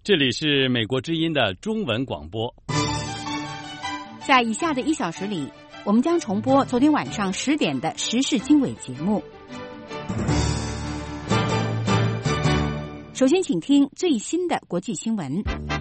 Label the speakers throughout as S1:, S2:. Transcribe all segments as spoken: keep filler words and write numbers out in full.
S1: 这里是美国之音的中文广播。
S2: 在以下的一小时里，我们将重播昨天晚上十点的时事经纬节目。首先请听最新的国际新闻。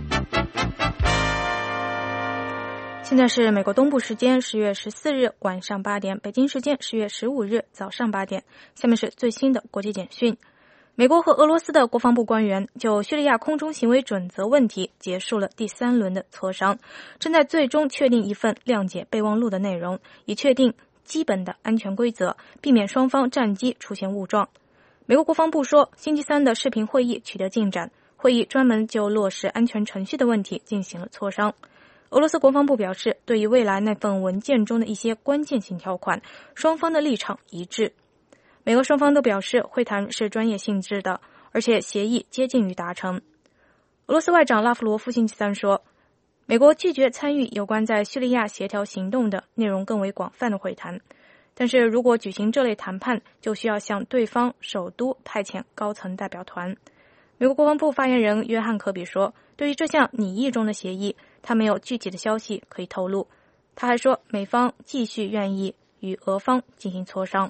S3: 现在是美国东部时间十月十四日晚上八点，北京时间十月十五日早上八点。下面是最新的国际简讯。美国和俄罗斯的国防部官员就叙利亚空中行为准则问题结束了第三轮的磋商，正在最终确定一份谅解备忘录的内容，以确定基本的安全规则，避免双方战机出现误撞。美国国防部说，星期三的视频会议取得进展，会议专门就落实安全程序的问题进行了磋商。俄罗斯国防部表示，对于未来那份文件中的一些关键性条款，双方的立场一致。美俄双方都表示，会谈是专业性质的，而且协议接近于达成。俄罗斯外长拉夫罗夫星期三说，美国拒绝参与有关在叙利亚协调行动的内容更为广泛的会谈，但是如果举行这类谈判，就需要向对方首都派遣高层代表团。美国国防部发言人约翰科比说，对于这项拟议中的协议，他没有具体的消息可以透露。他还说，美方继续愿意与俄方进行磋商。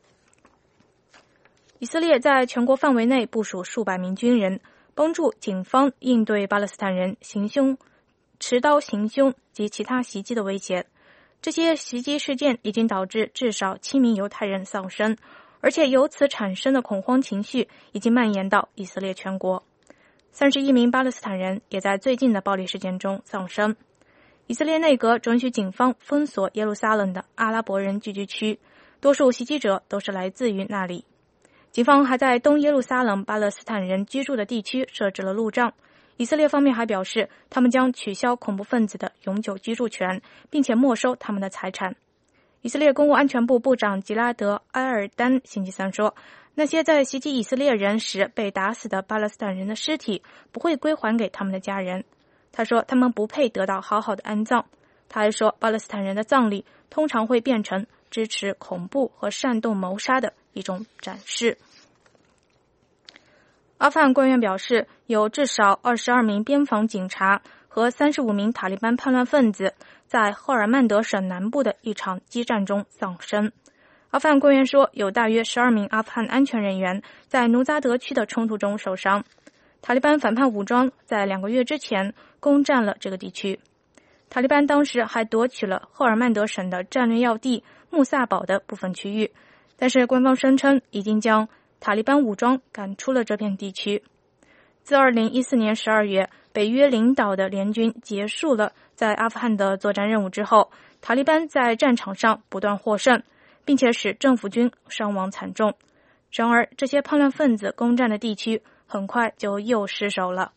S3: 以色列在全国范围内部署数百名军人，帮助警方应对巴勒斯坦人行凶、持刀行凶及其他袭击的威胁。这些袭击事件已经导致至少七名犹太人丧生，而且由此产生的恐慌情绪已经蔓延到以色列全国。三十一名巴勒斯坦人也在最近的暴力事件中丧生。以色列内阁准许警方封锁耶路撒冷的阿拉伯人聚居区，多数袭击者都是来自于那里。警方还在东耶路撒冷巴勒斯坦人居住的地区设置了路障。以色列方面还表示，他们将取消恐怖分子的永久居住权，并且没收他们的财产。以色列公务安全部部长吉拉德·埃尔丹星期三说，那些在袭击以色列人时被打死的巴勒斯坦人的尸体不会归还给他们的家人。他说，他们不配得到好好的安葬。他还说，巴勒斯坦人的葬礼通常会变成支持恐怖和煽动谋杀的一种展示。阿富汗官员表示，有至少二十二名边防警察和三十五名塔利班叛乱分子在赫尔曼德省南部的一场激战中丧生。阿富汗官员说，有大约十二名阿富汗安全人员在努扎德区的冲突中受伤。塔利班反叛武装在两个月之前攻占了这个地区。塔利班当时还夺取了赫尔曼德省的战略要地穆萨堡的部分区域，但是官方声称已经将塔利班武装赶出了这片地区。自二零一四年十二月，北约领导的联军结束了在阿富汗的作战任务之后，塔利班在战场上不断获胜，并且使政府军伤亡惨重。然而，这些叛乱分子攻占的地区很快就又失守了。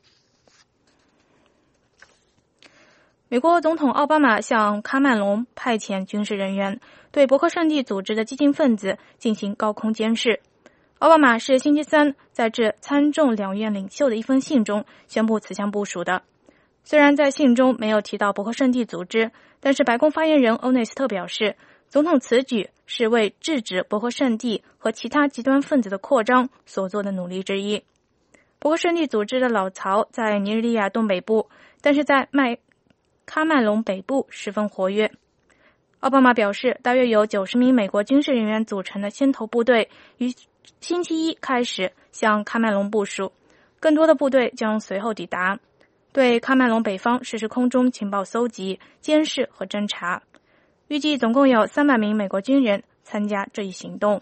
S3: 美国总统奥巴马向喀麦隆派遣军事人员，对伯克圣地组织的激进分子进行高空监视。奥巴马是星期三在致参众两院领袖的一封信中宣布此项部署的。虽然在信中没有提到伯克圣地组织，但是白宫发言人欧内斯特表示，总统此举是为制止伯克圣地和其他极端分子的扩张所做的努力之一。伯克圣地组织的老巢在尼日利亚东北部，但是在麦喀麦隆北部十分活跃。奥巴马表示，大约有九十名美国军事人员组成的先头部队于星期一开始向喀麦隆部署，更多的部队将随后抵达，对喀麦隆北方实施空中情报搜集、监视和侦察。预计总共有三百名美国军人参加这一行动。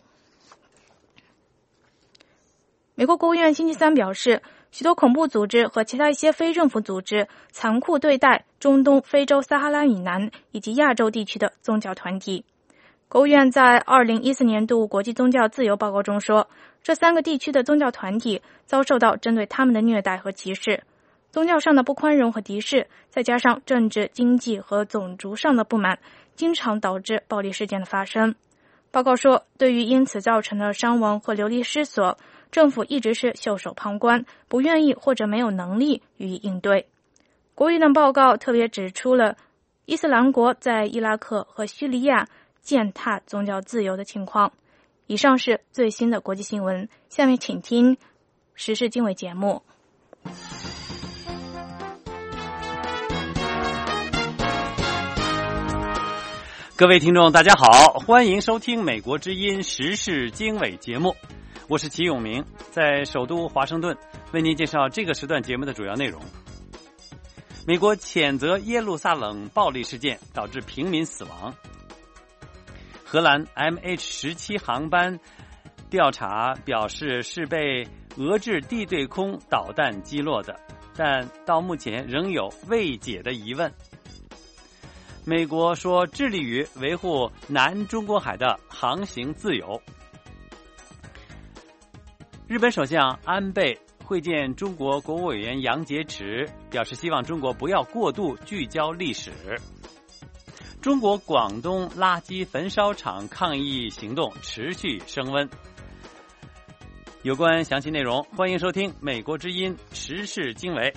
S3: 美国国务院星期三表示，许多恐怖组织和其他一些非政府组织残酷对待中东、非洲撒哈拉以南以及亚洲地区的宗教团体。国务院在二零一四年度国际宗教自由报告中说，这三个地区的宗教团体遭受到针对他们的虐待和歧视。宗教上的不宽容和敌视，再加上政治、经济和种族上的不满，经常导致暴力事件的发生。报告说，对于因此造成的伤亡和流离失所，政府一直是袖手旁观，不愿意或者没有能力予以应对。国务院的报告特别指出了伊斯兰国在伊拉克和叙利亚践踏宗教自由的情况。以上是最新的国际新闻，下面请听时事经纬节目。
S1: 各位听众大家好，欢迎收听美国之音时事经纬节目，我是齐永明，在首都华盛顿为您介绍这个时段节目的主要内容。美国谴责耶路撒冷暴力事件导致平民死亡。荷兰 M H 十七 航班调查表示是被俄制地对空导弹击落的，但到目前仍有未解的疑问。美国说致力于维护南中国海的航行自由。日本首相安倍会见中国国务委员杨洁篪，表示希望中国不要过度聚焦历史。中国广东垃圾焚烧厂抗议行动持续升温。有关详细内容，欢迎收听美国之音时事经纬。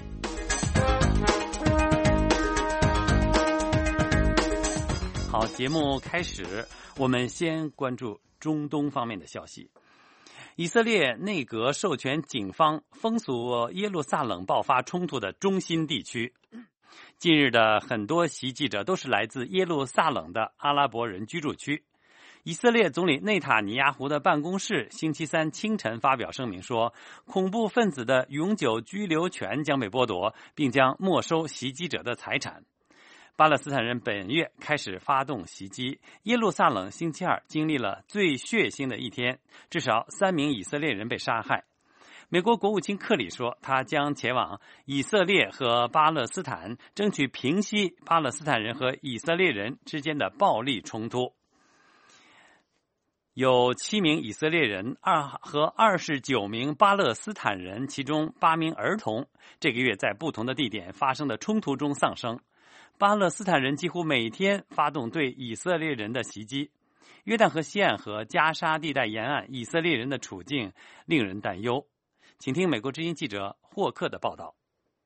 S1: 好，节目开始，我们先关注中东方面的消息。以色列内阁授权警方封锁耶路撒冷爆发冲突的中心地区。近日的很多袭击者都是来自耶路撒冷的阿拉伯人居住区。以色列总理内塔尼亚胡的办公室星期三清晨发表声明说，恐怖分子的永久居留权将被剥夺，并将没收袭击者的财产。巴勒斯坦人本月开始发动袭击，耶路撒冷星期二经历了最血腥的一天，至少三名以色列人被杀害。美国国务卿克里说，他将前往以色列和巴勒斯坦，争取平息巴勒斯坦人和以色列人之间的暴力冲突。有七名以色列人二和二十九名巴勒斯坦人，其中八名儿童，这个月在不同的地点发生的冲突中丧生。巴勒斯坦人几乎每天发动对以色列人的袭击。约旦河西岸和加沙地带沿岸以色列人的处境令人担忧。请听美国之音记者霍克的报道。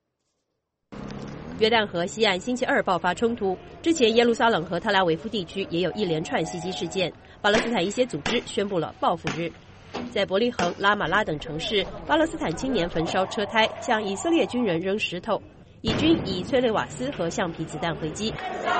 S4: 约旦河西岸星期二爆发冲突，之前耶路撒冷和特拉维夫地区也有一连串袭击事件。巴勒斯坦一些组织宣布了报复日。在伯利恒、拉马拉等城市，巴勒斯坦青年焚烧车胎，向以色列军人扔石头。以军以催泪瓦斯和橡皮子弹回击。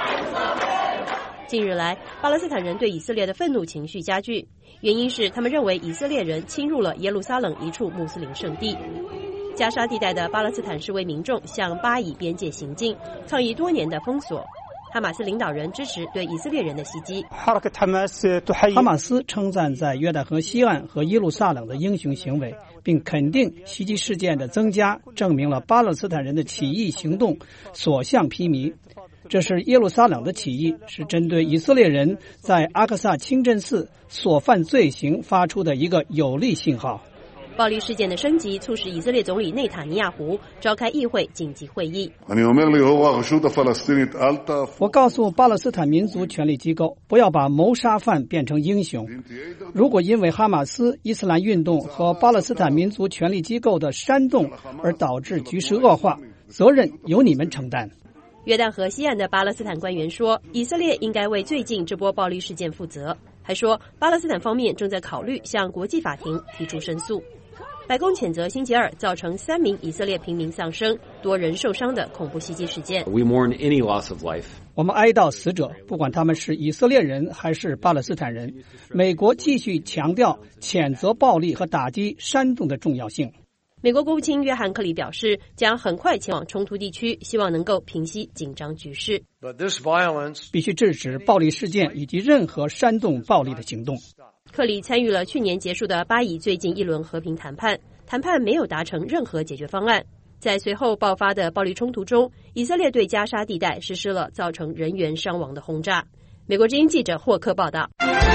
S4: 近日来，巴勒斯坦人对以色列的愤怒情绪加剧，原因是他们认为以色列人侵入了耶路撒冷一处穆斯林圣地。加沙地带的巴勒斯坦示威民众向巴以边界行进，抗议多年的封锁。哈马斯领导人支持对以色列人的袭击。
S5: 哈马斯称赞在约旦河西岸和耶路撒冷的英雄行为，并肯定袭击事件的增加证明了巴勒斯坦人的起义行动所向披靡。这是耶路撒冷的起义，是针对以色列人在阿克萨清真寺所犯罪行发出的一个有力信号。
S4: 暴力事件的升级促使以色列总理内塔尼亚胡召开议会紧急会议。
S5: 我告诉巴勒斯坦民族权力机构，不要把谋杀犯变成英雄。如果因为哈马斯、伊斯兰运动和巴勒斯坦民族权力机构的煽动而导致局势恶化，责任由你们承担。
S4: 约旦河西岸的巴勒斯坦官员说，以色列应该为最近这波暴力事件负责，还说巴勒斯坦方面正在考虑向国际法庭提出申诉。白宫谴责星期二造成三名以色列平民丧生、多人受伤的恐怖袭击事件。
S6: We mourn any loss of life.
S5: 我们哀悼死者，不管他们是以色列人还是巴勒斯坦人。美国继续强调谴责暴力和打击煽动的重要性。
S4: 美国国务卿约翰·克里表示，将很快前往冲突地区，希望能够平息紧张局势。
S7: But this violence
S5: 必须制止暴力事件以及任何煽动暴力的行动。
S4: 克里参与了去年结束的巴以最近一轮和平谈判，谈判没有达成任何解决方案。在随后爆发的暴力冲突中，以色列对加沙地带实施了造成人员伤亡的轰炸。美国之音记者霍克报道。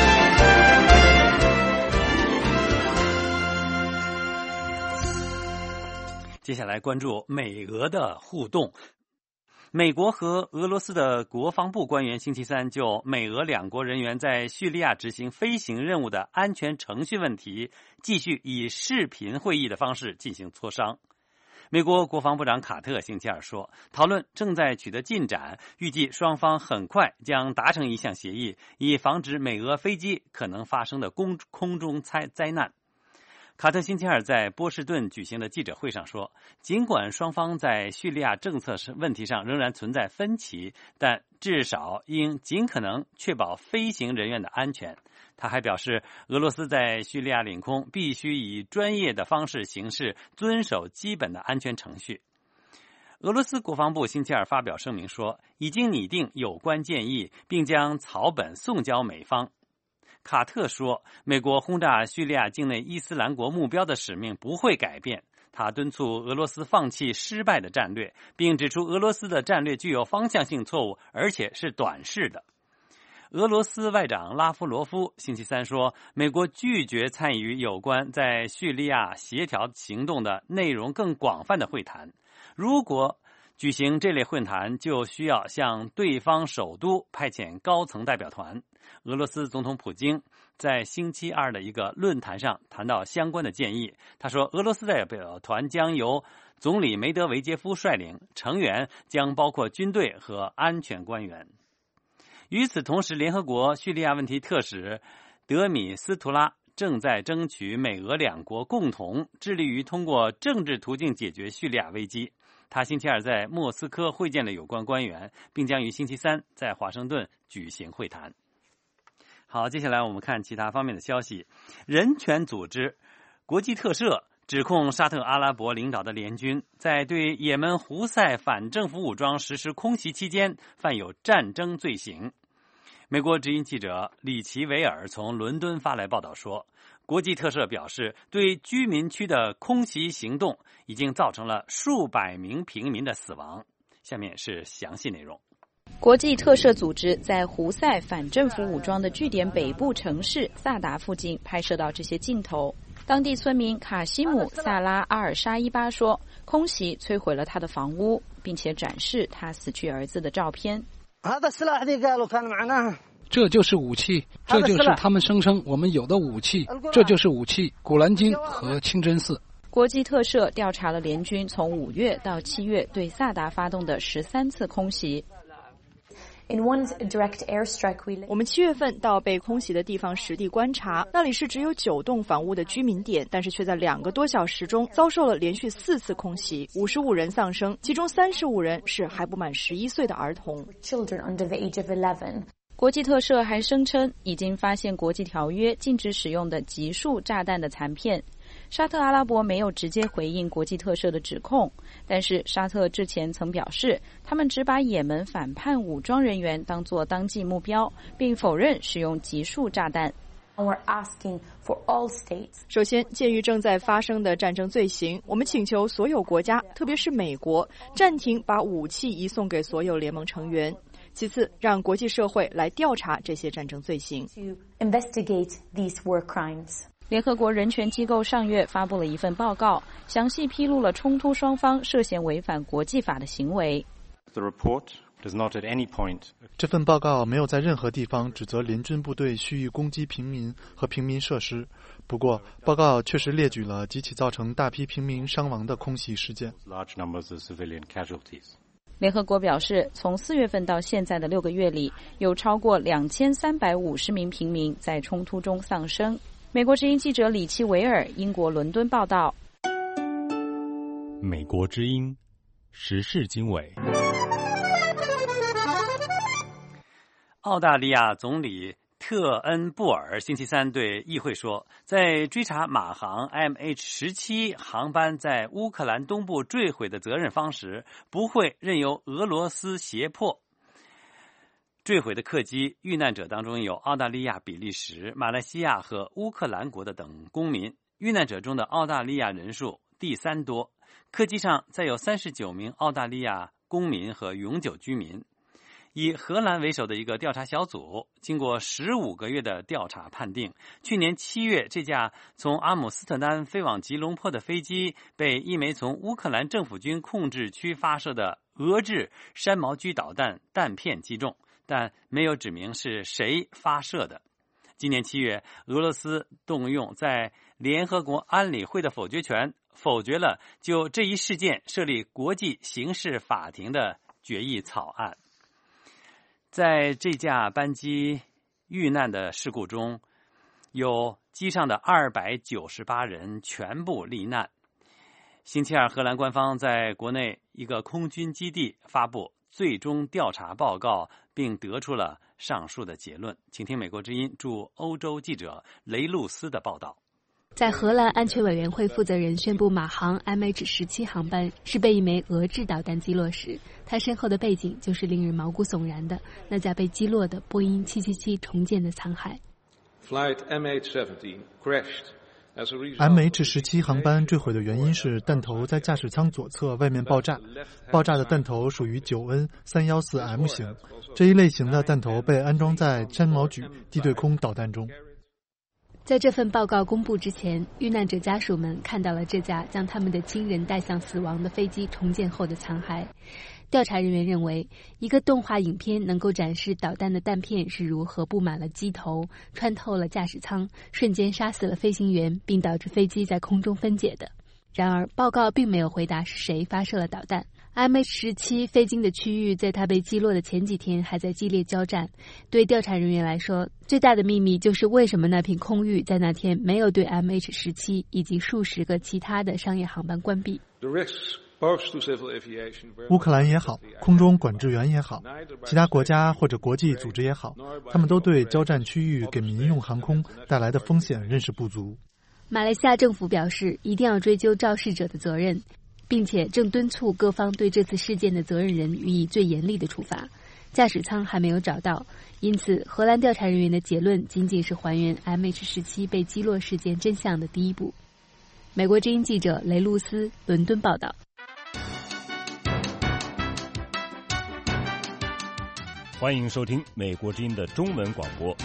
S1: 接下来关注美俄的互动。美国和俄罗斯的国防部官员星期三就美俄两国人员在叙利亚执行飞行任务的安全程序问题，继续以视频会议的方式进行磋商。美国国防部长卡特星期二说，讨论正在取得进展，预计双方很快将达成一项协议，以防止美俄飞机可能发生的空空中灾灾难。 卡特星期二在波士顿举行的记者会上说，尽管双方在叙利亚政策问题上仍然存在分歧，但至少应尽可能确保飞行人员的安全。他还表示，俄罗斯在叙利亚领空必须以专业的方式行事，遵守基本的安全程序。俄罗斯国防部星期二发表声明说，已经拟定有关建议，并将草本送交美方。卡特说，美国轰炸叙利亚境内伊斯兰国目标的使命不会改变。他敦促俄罗斯放弃失败的战略，并指出俄罗斯的战略具有方向性错误，而且是短视的。俄罗斯外长拉夫罗夫星期三说，美国拒绝参与有关在叙利亚协调行动的内容更广泛的会谈。如果举行这类会谈，就需要向对方首都派遣高层代表团。俄罗斯总统普京在星期二的一个论坛上谈到相关的建议。他说，俄罗斯代表团将由总理梅德韦杰夫率领，成员将包括军队和安全官员。与此同时，联合国叙利亚问题特使德米斯图拉正在争取美俄两国共同致力于通过政治途径解决叙利亚危机。他星期二在莫斯科会见了有关官员，并将于星期三在华盛顿举行会谈。好，接下来我们看其他方面的消息。人权组织国际特赦指控沙特阿拉伯领导的联军在对也门胡塞反政府武装实施空袭期间犯有战争罪行。美国之音记者里奇维尔从伦敦发来报道说，国际特赦表示，对居民区的空袭行动已经造成了数百名平民的死亡。下面是详细内容。
S6: 国际特赦组织在胡塞反政府武装的据点北部城市萨达附近拍摄到这些镜头。当地村民卡西姆·萨拉阿尔沙伊巴说，空袭摧毁了他的房屋，并且展示他死去儿子的照片。
S7: 这就是武器，这就是他们声称我们有的武器，这就是武器，古兰经和清真寺。
S6: 国际特赦调查了联军从五月到七月对萨达发动的十三次空袭。
S8: 我们七月份到被空袭的地方实地观察，那里是只有九栋房屋的居民点，但是却在两个多小时中遭受了连续四次空袭，五十五人丧生，其中三十五人是还不满十一岁的儿童。
S6: 国际特赦还声称已经发现国际条约禁止使用的集束炸弹的残片。沙特阿拉伯没有直接回应国际特赦的指控，但是沙特之前曾表示，他们只把也门反叛武装人员当作当季目标，并否认使用集束炸弹。
S8: 首先，鉴于正在发生的战争罪行，我们请求所有国家，特别是美国，暂停把武器移送给所有联盟成员。其次，让国际社会来调查这些战争罪行。
S6: 联合国人权机构上月发布了一份报告，详细披露了冲突双方涉嫌违反国际法的行为。
S9: 这份报告没有在任何地方指责联军部队蓄意攻击平民和平民设施，不过报告确实列举了几起造成大批平民伤亡的空袭事件。
S6: 联合国表示，从四月份到现在的六个月里，有超过两千三百五十名平民在冲突中丧生。美国之音记者里奇维尔，英国伦敦报道。
S10: 美国之音时事经纬。
S1: 澳大利亚总理特恩布尔星期三对议会说，在追查马航 M H 十七 航班在乌克兰东部坠毁的责任方时，不会任由俄罗斯胁迫。坠毁的客机遇难者当中有澳大利亚、比利时、马来西亚和乌克兰国的等公民，遇难者中的澳大利亚人数第三多。客机上载有三十九名澳大利亚公民和永久居民。以荷兰为首的一个调查小组经过十五个月的调查判定，去年七月这架从阿姆斯特丹飞往吉隆坡的飞机被一枚从乌克兰政府军控制区发射的俄制山毛狙导弹弹片击中，但没有指明是谁发射的。今年七月，俄罗斯动用在联合国安理会的否决权，否决了就这一事件设立国际刑事法庭的决议草案。在这架班机遇难的事故中， 有机上的二百九十八人全部罹难。星期二，荷兰官方在国内一个空军基地发布最终调查报告，并得出了上述的结论。请听美国之音驻欧洲记者雷路斯的报道。
S11: 在荷兰安全委员会负责人宣布马航 M H 十七 航班是被一枚俄制导弹击落时，他身后的背景就是令人毛骨悚然的那架被击落的波音七七七重建的残骸。
S12: Flight M H seventeen crashed.M
S9: H 十七 航班坠毁的原因是弹头在驾驶舱左侧外面爆炸，爆炸的弹头属于 九 N 三一四 M 型，这一类型的弹头被安装在山毛榉地对空导弹中。
S11: 在这份报告公布之前，遇难者家属们看到了这架将他们的亲人带向死亡的飞机重建后的残骸。调查人员认为，一个动画影片能够展示导弹的弹片是如何布满了机头，穿透了驾驶舱，瞬间杀死了飞行员，并导致飞机在空中分解的。然而，报告并没有回答是谁发射了导弹。M H 十七 飞经的区域在它被击落的前几天还在激烈交战。对调查人员来说，最大的秘密就是为什么那片空域在那天没有对 M H 十七 以及数十个其他的商业航班关闭。
S9: 乌克兰也好，空中管制员也好，其他国家或者国际组织也好，他们都对交战区域给民用航空带来的风险认识不足。
S11: 马来西亚政府表示，一定要追究肇事者的责任，并且正敦促各方对这次事件的责任人予以最严厉的处罚。驾驶舱还没有找到，因此荷兰调查人员的结论仅仅是还原 M H 十七 被击落事件真相的第一步。美国之音记者雷路斯，伦敦报道。
S10: 欢迎收听美国之音的中文广播。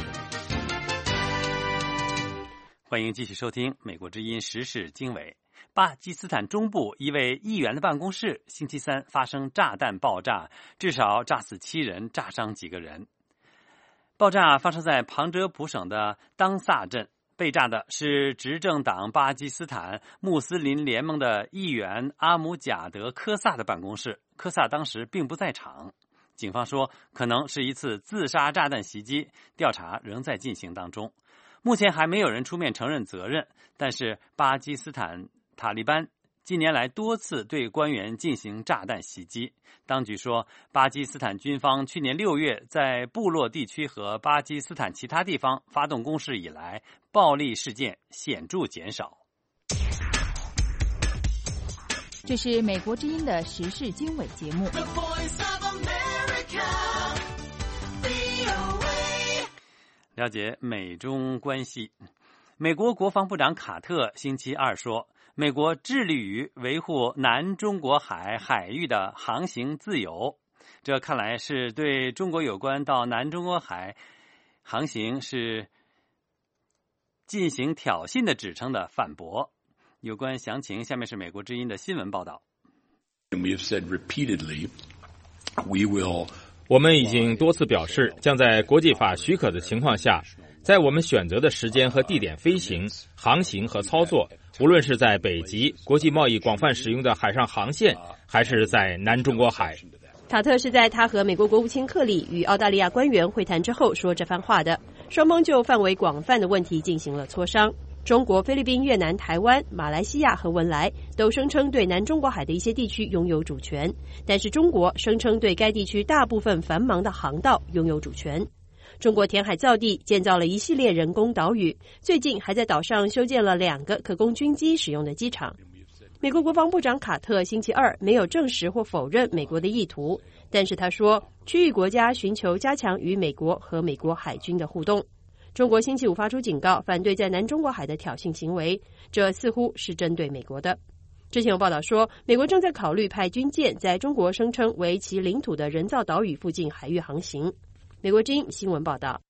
S1: 欢迎继续收听美国之音时事经纬。巴基斯坦中部一位议员的办公室星期三发生炸弹爆炸，至少炸死七人，炸伤几个人。爆炸发生在旁遮普省的当萨镇，被炸的是执政党巴基斯坦穆斯林联盟的议员阿姆贾德科萨的办公室。科萨当时并不在场。警方说可能是一次自杀炸弹袭击，调查仍在进行当中。目前还没有人出面承认责任，但是巴基斯坦塔利班近年来多次对官员进行炸弹袭击。当局说，巴基斯坦军方去年六月在部落地区和巴基斯坦其他地方发动攻势以来，暴力事件显著减少。
S2: 这是美国之音的时事经纬节目。
S1: 了解美中关系。美国国防部长卡特星期二说，美国致力于维护南中国海海域的航行自由。这看来是对中国有关到南中国海航行是进行挑衅的指称的反驳。有关详情，下面是美国之音的新闻报道。
S13: 我们已经多次表示，将在国际法许可的情况下，在我们选择的时间和地点飞行、航行和操作，无论是在北极国际贸易广泛使用的海上航线，还是在南中国海。
S4: 卡特是在他和美国国务卿克里与澳大利亚官员会谈之后说这番话的，双方就范围广泛的问题进行了磋商。中国、菲律宾、越南、台湾、马来西亚和文莱都声称对南中国海的一些地区拥有主权，但是中国声称对该地区大部分繁忙的航道拥有主权。中国填海造地，建造了一系列人工岛屿，最近还在岛上修建了两个可供军机使用的机场。美国国防部长卡特星期二没有证实或否认美国的意图，但是他说，区域国家寻求加强与美国和美国海军的互动。中国星期五发出警告，反对在南中国海的挑衅行为，这似乎是针对美国的。之前有报道说，美国正在考虑派军舰在中国声称为其领土的人造岛屿附近海域航行。美国之音新闻报道。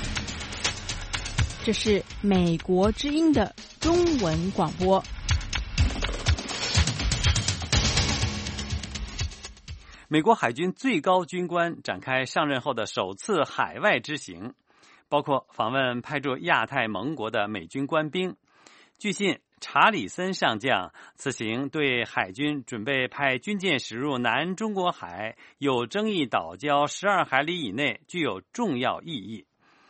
S2: 这是美国之音的中文广播。
S1: 美国海军最高军官展开上任后的首次海外之行，包括访问派驻亚太盟国的美军官兵。据信，查理森上将此行对海军准备派军舰驶入南中国海有争议岛礁十二海里以内具有重要意义。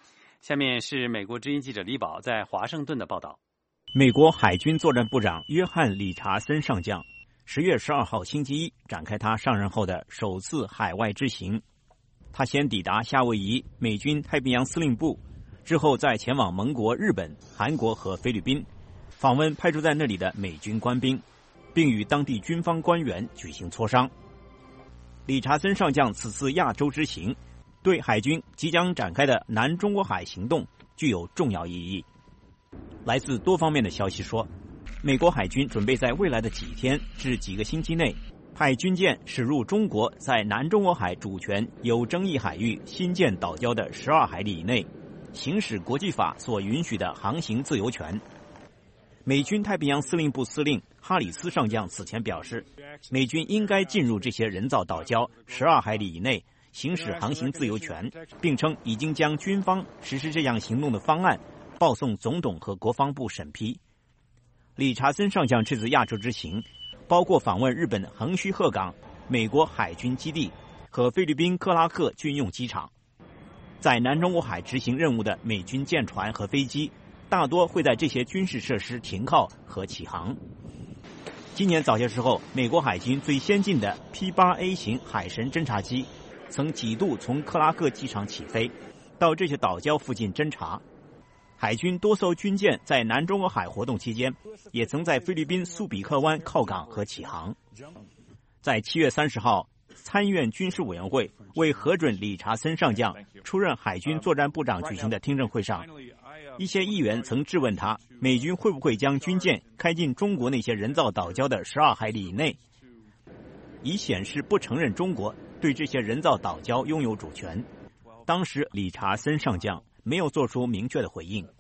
S1: 下面是美国之音记者李宝在华盛顿的报道。
S14: 美国海军作战部长约翰·理查森上将十月十二号星期一展开他上任后的首次海外之行。他先抵达夏威夷美军太平洋司令部，之后再前往盟国日本、韩国和菲律宾，访问派驻在那里的美军官兵，并与当地军方官员举行磋商。理查森上将此次亚洲之行，对海军即将展开的南中国海行动具有重要意义。来自多方面的消息说，美国海军准备在未来的几天至几个星期内，派军舰驶入中国在南中国海主权有争议海域新建岛礁的十二海里以内，行使国际法所允许的航行自由权。美军太平洋司令部司令哈里斯上将此前表示，美军应该进入这些人造岛礁十二海里以内，行使航行自由权，并称已经将军方实施这样行动的方案报送总统和国防部审批。理查森上将这次亚洲之行包括访问日本横须贺港、美国海军基地和菲律宾克拉克军用机场。在南中国海执行任务的美军舰船和飞机大多会在这些军事设施停靠和起航。今年早些时候，美国海军最先进的 P 八 A 型海神侦察机曾几度从克拉克机场起飞，到这些岛礁附近侦察。海军多艘军舰在南中国海活动期间，也曾在菲律宾苏比克湾靠港和起航。在七月三十号，参议院军事委员会为核准理查森上将出任海军作战部长举行的听证会上，一些议员曾质问他，美军会不会将军舰开进中国那些人造岛礁的十二海里以内，以显示不承认中国对这些人造岛礁拥有主权。当时理查森上将没有做出明确的回应。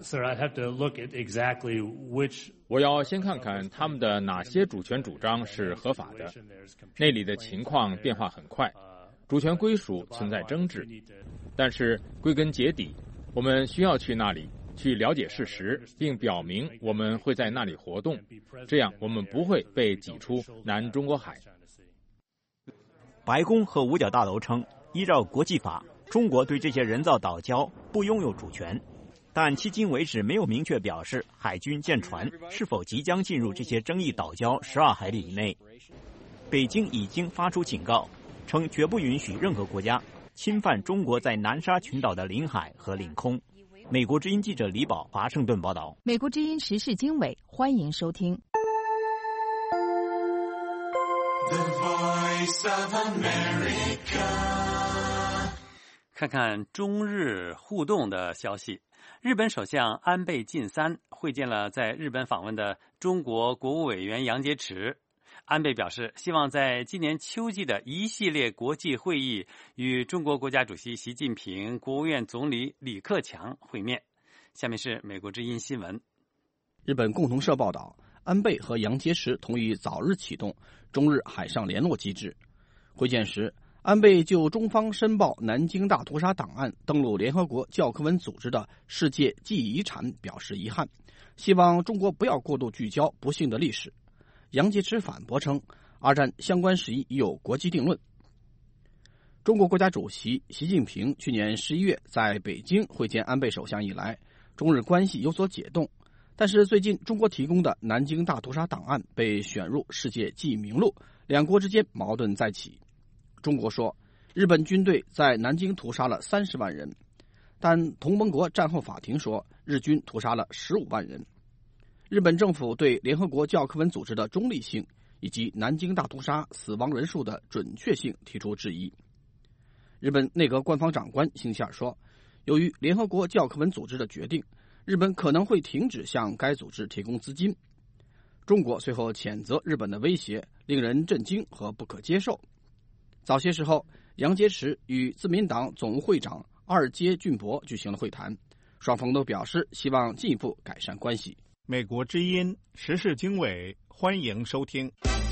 S13: 我要先看看他们的哪些主权主张是合法的。那里的情况变化很快，主权归属存在争执，但是归根结底，我们需要去那里去了解事实，并表明我们会在那里活动，这样我们不会被挤出南中国海。
S14: 白宫和五角大楼称，依照国际法，中国对这些人造岛礁不拥有主权，但迄今为止没有明确表示海军舰船是否即将进入这些争议岛礁十二海里以内。北京已经发出警告，称绝不允许任何国家侵犯中国在南沙群岛的领海和领空。美国之音记者李宝华盛顿报道。
S2: 美国之音时事经纬，欢迎收听。
S15: The Voice of America。
S1: 看看中日互动的消息。日本首相安倍晋三会见了在日本访问的中国国务委员杨洁篪。安倍表示，希望在今年秋季的一系列国际会议与中国国家主席习近平、国务院总理李克强会面。下面是美国之音新闻。
S16: 日本共同社报道，安倍和杨洁篪同意早日启动中日海上联络机制。会见时，安倍就中方申报南京大屠杀档案登陆联合国教科文组织的世界记忆遗产表示遗憾，希望中国不要过度聚焦不幸的历史。杨洁篪反驳称，二战相关事宜已有国际定论。中国国家主席习近平去年十一月在北京会见安倍首相以来，中日关系有所解冻，但是最近中国提供的南京大屠杀档案被选入世界记忆名录，两国之间矛盾再起。中国说，日本军队在南京屠杀了三十万人，但同盟国战后法庭说，日军屠杀了十五万人。日本政府对联合国教科文组织的中立性以及南京大屠杀死亡人数的准确性提出质疑。日本内阁官方长官星期二说，由于联合国教科文组织的决定，日本可能会停止向该组织提供资金。中国随后谴责日本的威胁令人震惊和不可接受。早些时候，杨洁篪与自民党总务会长二阶俊博举行了会谈，双方都表示希望进一步改善关系。
S17: 美国之音时事经纬，欢迎收听。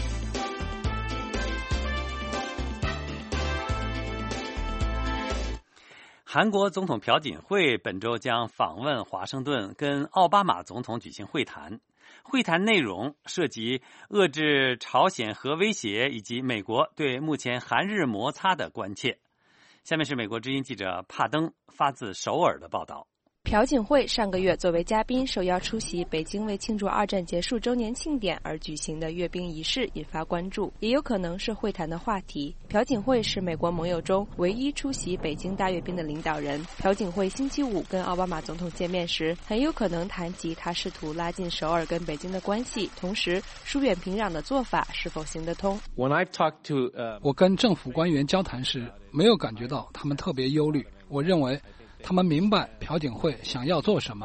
S1: 韩国总统朴槿惠本周将访问华盛顿，跟奥巴马总统举行会谈。会谈内容涉及遏制朝鲜核威胁以及美国对目前韩日摩擦的关切。下面是美国之音记者帕登发自首尔的报道。
S18: 朴槿惠上个月作为嘉宾受邀出席北京为庆祝二战结束周年庆典而举行的阅兵仪式，引发关注，也有可能是会谈的话题。朴槿惠是美国盟友中唯一出席北京大阅兵的领导人。朴槿惠星期五跟奥巴马总统见面时，很有可能谈及他试图拉近首尔跟北京的关系，同时疏远平壤的做法是否行得通。
S7: When I've talked to, uh... 我跟政府官员交谈时，没有感觉到他们特别忧虑。我认为他们明白朴槿惠想要做什么。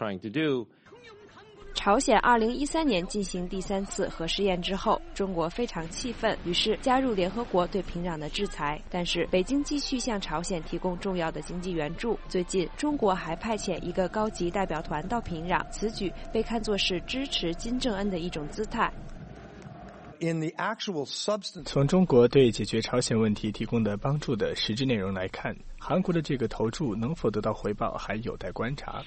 S18: 朝鲜二零一三年进行第三次核试验之后，中国非常气愤，于是加入联合国对平壤的制裁。但是北京继续向朝鲜提供重要的经济援助。最近，中国还派遣一个高级代表团到平壤，此举被看作是支持金正恩的一种姿态。
S19: 从中国对解决朝鲜问题提供的帮助的实质内容来看，韩国的这个投注能否得到回报还有待观察。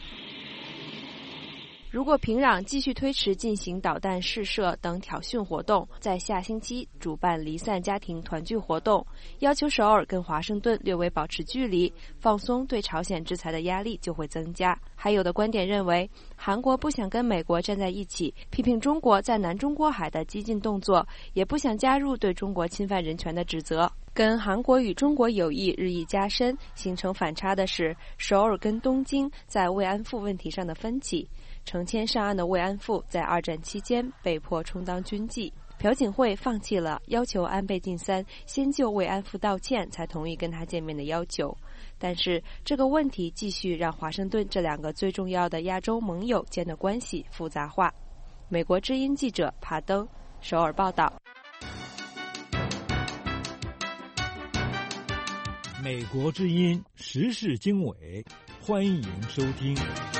S18: 如果平壤继续推迟进行导弹试射等挑衅活动，在下星期主办离散家庭团聚活动，要求首尔跟华盛顿略微保持距离，放松对朝鲜制裁的压力就会增加。还有的观点认为，韩国不想跟美国站在一起，批评中国在南中国海的激进动作，也不想加入对中国侵犯人权的指责。跟韩国与中国友谊日益加深形成反差的是，首尔跟东京在慰安妇问题上的分歧。成千上万的慰安妇在二战期间被迫充当军妓，朴槿惠放弃了要求安倍晋三先就慰安妇道歉才同意跟他见面的要求。但是这个问题继续让华盛顿这两个最重要的亚洲盟友间的关系复杂化。美国之音记者帕登，首尔报道。
S20: 美国之音时事经纬，欢迎收听。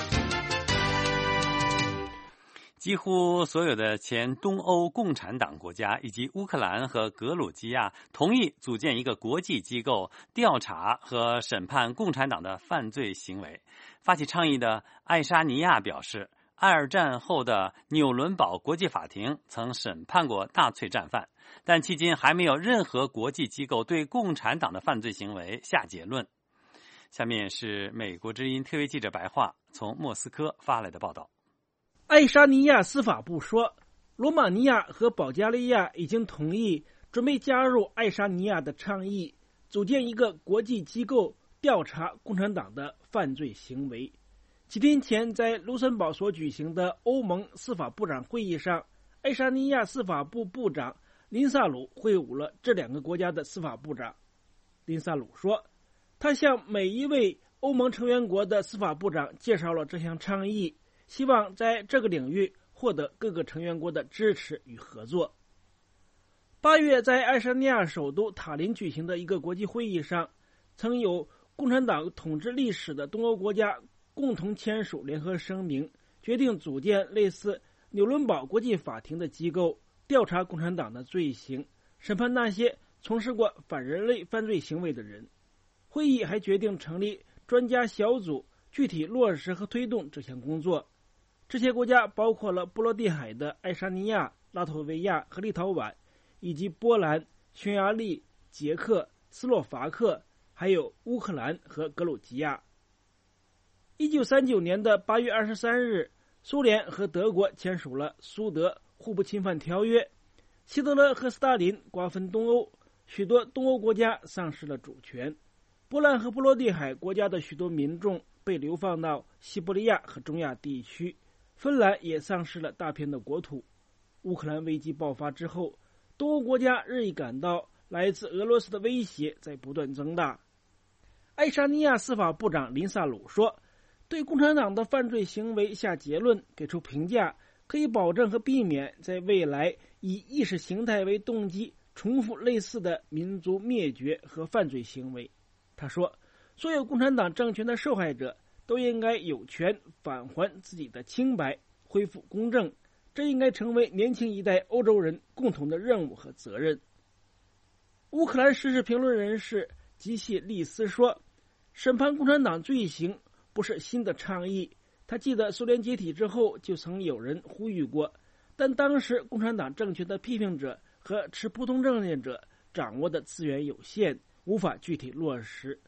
S1: 几乎所有的前东欧共产党国家以及乌克兰和格鲁吉亚同意组建一个国际机构调查和审判共产党的犯罪行为。发起倡议的爱沙尼亚表示，二战后的纽伦堡国际法庭曾审判过纳粹战犯，但迄今还没有任何国际机构对共产党的犯罪行为下结论。下面是美国之音特约记者白桦从莫斯科发来的报道。
S5: 爱沙尼亚司法部说，罗马尼亚和保加利亚已经同意准备加入爱沙尼亚的倡议，组建一个国际机构调查共产党的犯罪行为。几天前在卢森堡所举行的欧盟司法部长会议上，爱沙尼亚司法部部长林萨鲁会晤了这两个国家的司法部长。林萨鲁说，他向每一位欧盟成员国的司法部长介绍了这项倡议，希望在这个领域获得各个成员国的支持与合作。八月在爱沙尼亚首都塔林举行的一个国际会议上，曾有共产党统治历史的东欧国家共同签署联合声明，决定组建类似纽伦堡国际法庭的机构，调查共产党的罪行，审判那些从事过反人类犯罪行为的人。会议还决定成立专家小组，具体落实和推动这项工作。这些国家包括了波罗的海的爱沙尼亚、拉脱维亚和立陶宛，以及波兰、匈牙利、捷克、斯洛伐克，还有乌克兰和格鲁吉亚。一九三九年的八月二十三日，苏联和德国签署了苏德互不侵犯条约，希特勒和斯大林瓜分东欧，许多东欧国家丧失了主权。波兰和波罗的海国家的许多民众被流放到西伯利亚和中亚地区，芬兰也丧失了大片的国土。乌克兰危机爆发之后，东欧国家日益感到来自俄罗斯的威胁在不断增大。爱沙尼亚司法部长林萨鲁说，对共产党的犯罪行为下结论，给出评价，可以保证和避免在未来以意识形态为动机重复类似的民族灭绝和犯罪行为。他说，所有共产党政权的受害者都应该有权返还自己的清白，恢复公正，这应该成为年轻一代欧洲人共同的任务和责任。乌克兰时事评论人士吉谢利斯说，审判共产党罪行不是新的倡议，他记得苏联解体之后就曾有人呼吁过，但当时共产党政权的批评者和持普通政见者掌握的资源有限，无法具体落实。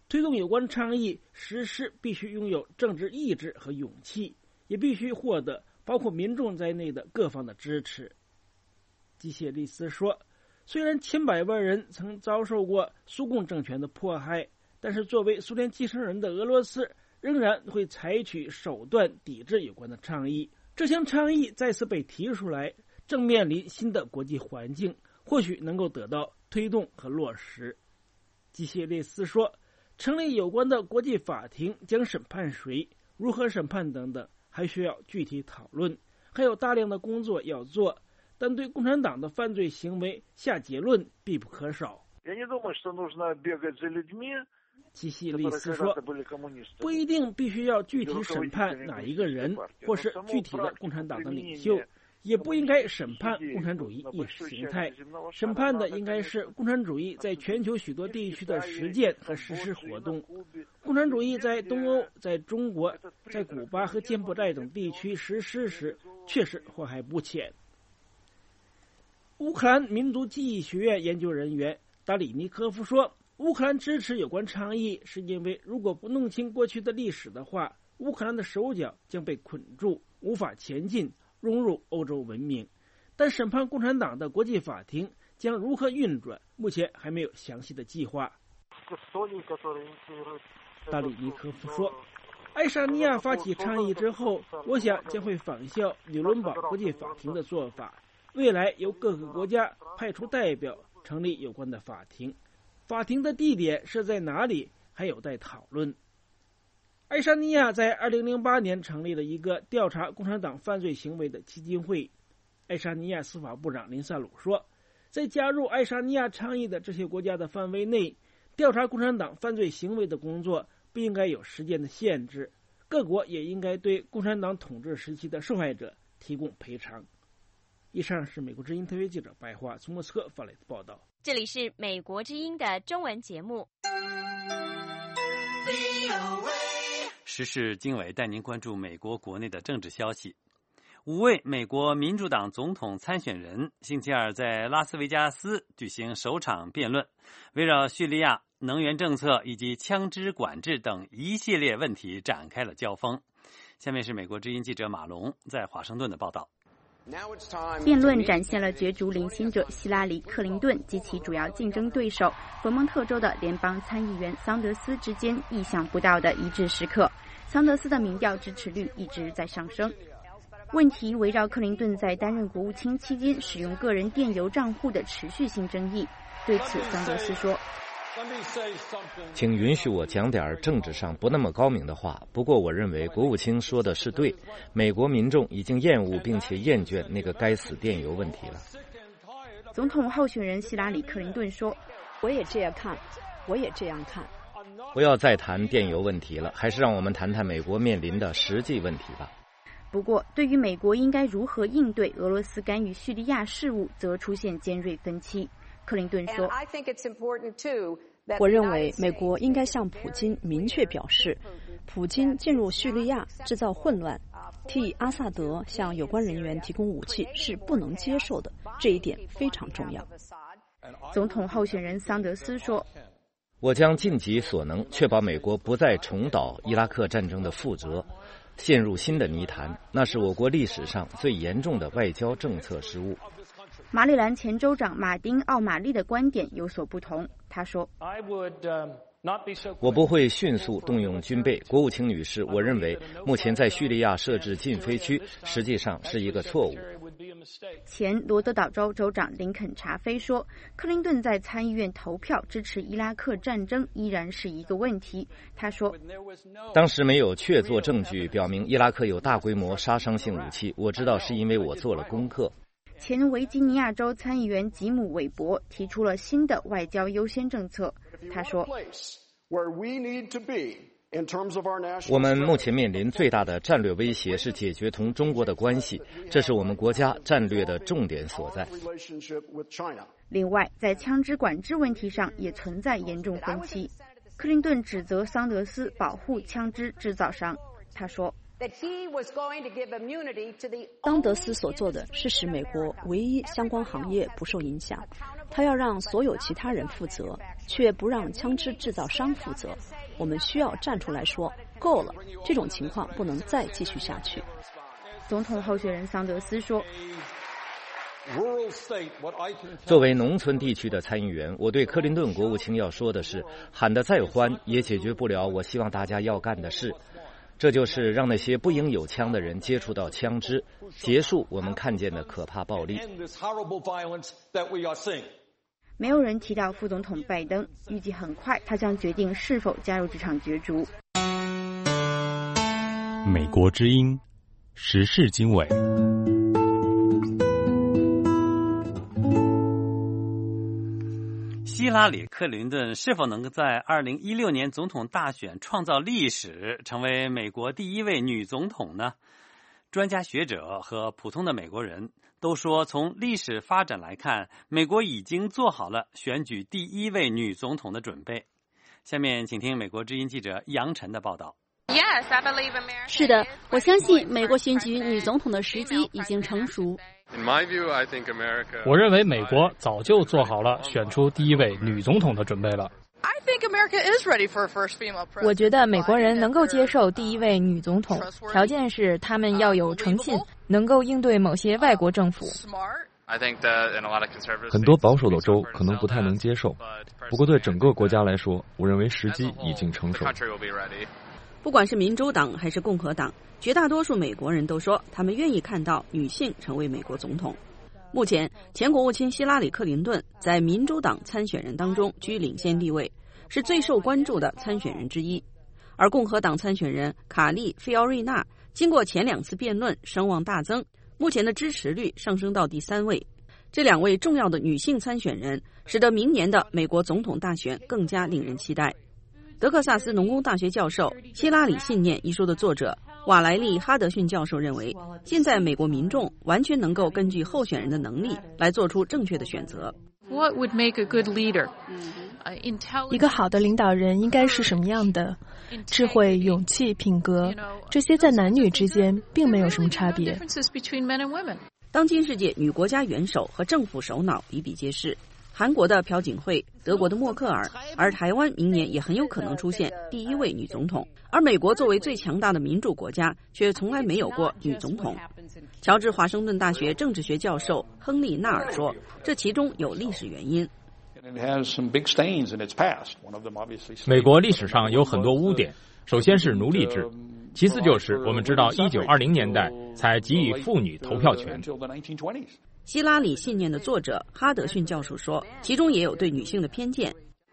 S21: 推动有关倡议实施必须拥有政治意志和勇气，也必须获得包括民众在内的各方的支持。基谢利斯说，虽然千百万人曾遭受过苏共政权的迫害，但是作为苏联继承人的俄罗斯仍然会采取手段抵制有关的倡议。这项倡议再次被提出来，正面临新的国际环境，或许能够得到推动和落实。基谢列斯说，成立有关的国际法庭将审判谁、如何审判等等，还需要具体讨论，还有大量的工作要做，但对共产党的犯罪行为下结论必不可少。基谢利斯说，不一定必须要具体审判哪一个人或是具体的共产党的领袖，也不应该审判共产主义意识形态，审判的应该是共产主义在全球许多地区的实践和实施活动。共产主义在东欧、在中国、在古巴和柬埔寨等地区实施时，确实祸害不浅。乌克兰民族记忆学院研究人员达里尼科夫说，乌克兰支持有关倡议是因为如果不弄清过去的历史的话，乌克兰的手脚将被捆住，无法前进，融入欧洲文明。但审判共产党的国际法庭将如何运转，目前还没有详细的计划。达里尼科夫说，爱沙尼亚发起倡议之后，我想将会仿效纽伦堡国际法庭的做法，未来由各个国家派出代表成立有关的法庭，法庭的地点设在哪里还有待讨论。爱沙尼亚在二零零八年成立了一个调查共产党犯罪行为的基金会。爱沙尼亚司法部长林萨鲁说，在加入爱沙尼亚倡议的这些国家的范围内，调查共产党犯罪行为的工作不应该有时间的限制，各国也应该对共产党统治时期的受害者提供赔偿。以上是美国之音特约记者白桦从莫斯科发来的报道。
S2: 这里是美国之音的中文节目。
S1: 时事经纬带您关注美国国内的政治消息。五位美国民主党总统参选人星期二在拉斯维加斯举行首场辩论，围绕叙利亚、能源政策以及枪支管制等一系列问题展开了交锋。下面是美国之音记者马龙在华盛顿的报道。
S22: 辩论展现了角逐领先者希拉里·克林顿及其主要竞争对手佛蒙特州的联邦参议员桑德斯之间意想不到的一致时刻。桑德斯的民调支持率一直在上升。问题围绕克林顿在担任国务卿期间使用个人电邮账户的持续性争议。对此，桑德斯说，
S23: 请允许我讲点政治上不那么高明的话，不过我认为国务卿说的是对，美国民众已经厌恶并且厌倦那个该死电邮问题了。
S22: 总统候选人希拉里·克林顿说，
S24: 我也这样看，我也这样看。
S23: 不要再谈电邮问题了，还是让我们谈谈美国面临的实际问题吧。
S22: 不过，对于美国应该如何应对俄罗斯干预叙利亚事务，则出现尖锐分歧。克林顿说，
S24: 我认为美国应该向普京明确表示，普京进入叙利亚制造混乱，替阿萨德向有关人员提供武器是不能接受的，这一点非常重要。
S22: 总统候选人桑德斯说，
S23: 我将尽己所能确保美国不再重蹈伊拉克战争的覆辙，陷入新的泥潭，那是我国历史上最严重的外交政策失误。
S22: 马里兰前州长马丁·奥马利的观点有所不同，他说，
S23: 我不会迅速动用军备。国务卿女士，我认为目前在叙利亚设置禁飞区实际上是一个错误。
S22: 前罗德岛州州长林肯·查菲说，克林顿在参议院投票支持伊拉克战争依然是一个问题。他说，
S23: 当时没有确凿证据表明伊拉克有大规模杀伤性武器，我知道是因为我做了功课。
S22: 前维吉尼亚州参议员吉姆·韦伯提出了新的外交优先政策。他说，
S23: 我们目前面临最大的战略威胁是解决同中国的关系，这是我们国家战略的重点所在。
S22: 另外，在枪支管制问题上也存在严重分歧。克林顿指责桑德斯保护枪支制造商。他说，
S24: 桑德斯所做的是使美国唯一相关行业不受影响，他要让所有其他人负责，却不让枪支制造商负责。我们需要站出来说，够了，这种情况不能再继续下去。
S22: 总统候选人桑德斯说，
S23: 作为农村地区的参议员，我对克林顿国务卿要说的是，喊得再欢也解决不了我希望大家要干的事，这就是让那些不应有枪的人接触到枪支，结束我们看见的可怕暴力。
S22: 没有人提到副总统拜登，预计很快他将决定是否加入这场角逐。
S10: 美国之音时事经纬。
S1: 希拉里·克林顿是否能够在二零一六年总统大选创造历史，成为美国第一位女总统呢？专家学者和普通的美国人都说，从历史发展来看，美国已经做好了选举第一位女总统的准备。下面请听美国之音记者杨晨的报道。
S3: 是的，我相信美国选举女总统的时机已经成熟。
S6: 我认为美国早就做好了选出第一位女总统的准备了。
S8: 我觉得美国人能够接受第一位女总统，条件是他们要有诚信，能够应对某些外国政府。
S12: 很多保守的州可能不太能接受，不过对整个国家来说，我认为时机已经成熟。
S24: 不管是民主党还是共和党，绝大多数美国人都说他们愿意看到女性成为美国总统。目前，前国务卿希拉里·克林顿在民主党参选人当中居领先地位，是最受关注的参选人之一。而共和党参选人卡利·费奥瑞纳经过前两次辩论声望大增，目前的支持率上升到第三位。这两位重要的女性参选人使得明年的美国总统大选更加令人期待。德克萨斯农工大学教授、《希拉里信念》一书的作者瓦莱利·哈德逊教授认为，现在美国民众完全能够根据候选人的能力来做出正确的选择。
S25: 一个好的领导人应该是什么样的？智慧、勇气、品格，这些在男女之间并没有什么差别。
S24: 当今世界女国家元首和政府首脑比比皆是，韩国的朴槿惠，德国的默克尔，而台湾明年也很有可能出现第一位女总统。而美国作为最强大的民主国家，却从来没有过女总统。乔治华盛顿大学政治学教授亨利·纳尔说，这其中有历史原因。
S13: 美国历史上有很多污点，首先是奴隶制，其次就是我们知道一九二零年代才给予妇女投票权。
S24: 希拉里信念的作者哈德逊教授说，其中也有对女性的偏见。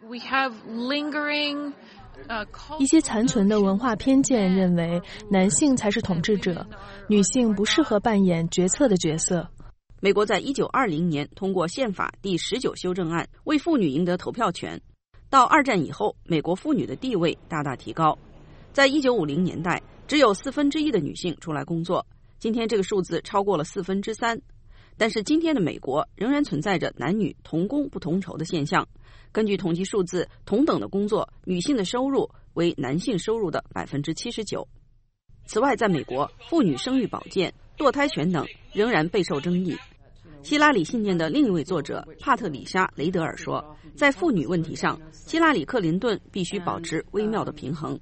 S25: 一些残存的文化偏见认为男性才是统治者，女性不适合扮演决策的角色。
S24: 美国在一九二零年通过宪法第十九修正案，为妇女赢得投票权。到二战以后，美国妇女的地位大大提高。在一九五零年代，只有四分之一的女性出来工作，今天这个数字超过了四分之三。但是今天的美国仍然存在着男女同工不同酬的现象。根据统计数字，同等的工作，女性的收入为男性收入的百分之七十九。此外，在美国，妇女生育保健、堕胎权等仍然备受争议。希拉里信念的另一位作者帕特里莎·雷德尔说，在妇女问题上，希拉里·克林顿必须保持微妙的平衡。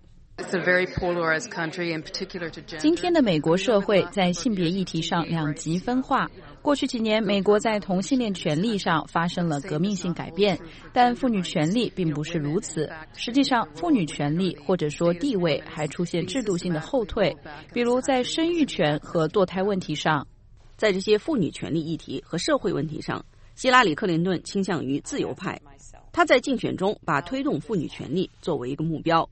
S2: 今天的美国社会在性别议题上两极分化。过去几年，美国在同性恋权利上发生了革命性改变，但妇女权利并不是如此。实际上，妇女权利或者说地位还出现制度性的后退，比如在生育权和堕胎问题上。
S24: 在这些妇女权利议题和社会问题上，希拉里·克林顿倾向于自由派。他在竞选中把推动妇女权利作为一个目标。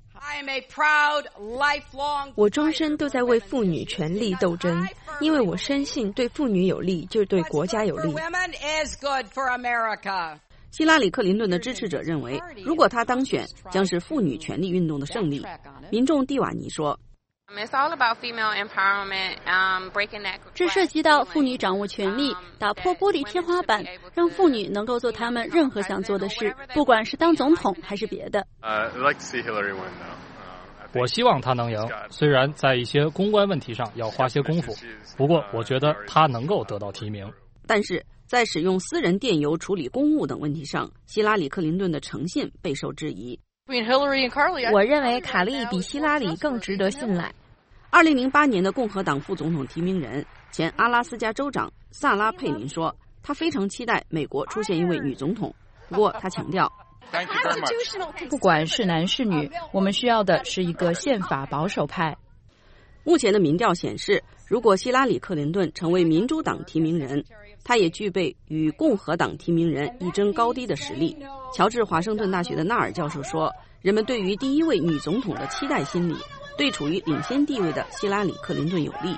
S26: 我终身都在为妇女权利斗争，因为我深信对妇女有利就对国家有利。
S24: 希拉里·克林顿的支持者认为，如果他当选，将是妇女权利运动的胜利。民众蒂瓦尼说，
S3: 这涉及到妇女掌握权力，打破玻璃天花板，让妇女能够做她们任何想做的事，不管是当总统还是别的。
S6: 我希望他能赢，虽然在一些公关问题上要花些功夫，不过我觉得他能够得到提名。
S4: 但是在使用私人电邮处理公务等问题上，希拉里·克林顿的诚信备受质疑。
S8: 我认为卡利比希拉里更值得信赖。
S4: 二零零八年的共和党副总统提名人、前阿拉斯加州长萨拉·佩林说，他非常期待美国出现一位女总统。不过他强调，
S2: 不管是男是女，我们需要的是一个宪法保守派。
S4: 目前的民调显示，如果希拉里·克林顿成为民主党提名人，他也具备与共和党提名人一争高低的实力。乔治华盛顿大学的纳尔教授说，人们对于第一位女总统的期待心理对处于领先地位的希拉里·克林顿有利。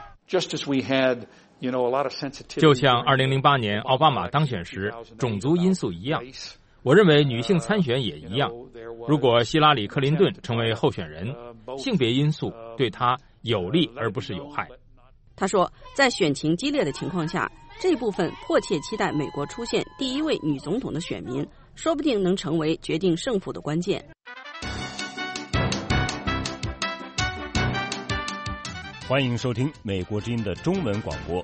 S13: 就像二零零八年奥巴马当选时种族因素一样，我认为女性参选也一样。如果希拉里·克林顿成为候选人，性别因素对她有利而不是有害。
S4: 他说，在选情激烈的情况下，这部分迫切期待美国出现第一位女总统的选民，说不定能成为决定胜负的关键。
S10: 欢迎收听美国之音的中文广播。